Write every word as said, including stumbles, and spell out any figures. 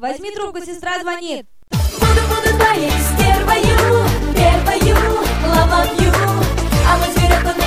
Возьми трубку, сестра звонит. Буду, буду твоей стервою, первою, love of you. А мой зверек, он